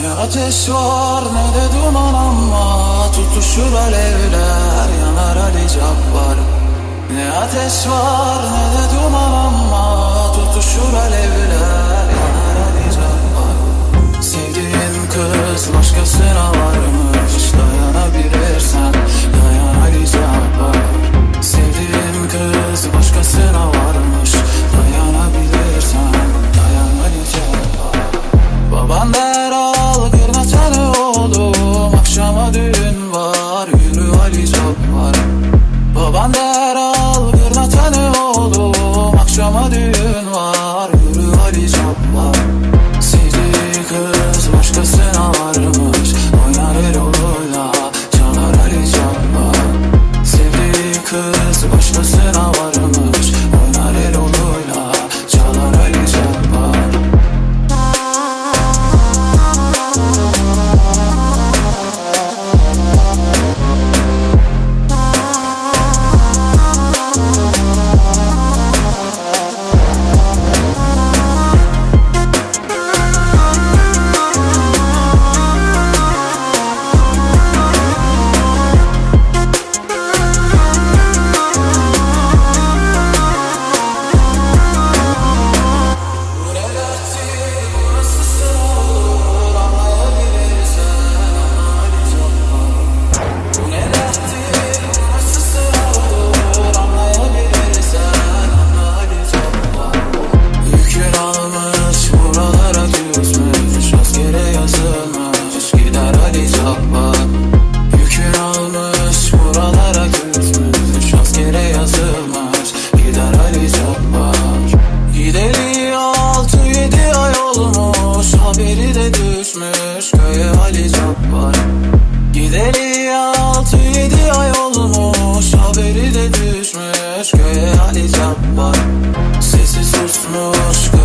Ne ateş var ne de duman ama tutuşur alevler, yanar Ali Cabbar. Ne ateş var ne de duman ama tutuşur alevler, yanar Ali Cabbar. Sevdiğin kız başkasına varmış, dayanabilirsen dayan Ali Cabbar. Sevdiğin kız başkasına varmış, dayanabilirsen dayan Ali Cabbar. Baban der al kırnatanı oğlum, akşama düğün var, yürü Ali Cabbar. Baban der al kırnatanı oğlum, akşama düğün var, yürü Ali Cabbar. Sevdiği kız başkasına varmış, oynar el oluyla çalar Ali Cabbar. Sevdiği kız başkasına varmış, oynar el oluyla çalar Ali Cabbar. Gideli 6-7 ay olmuş, haberi de düşmüş köye Ali Cabbar. Gideli 6-7 ay olmuş, haberi de düşmüş köye Ali Cabbar. Sesi susmuş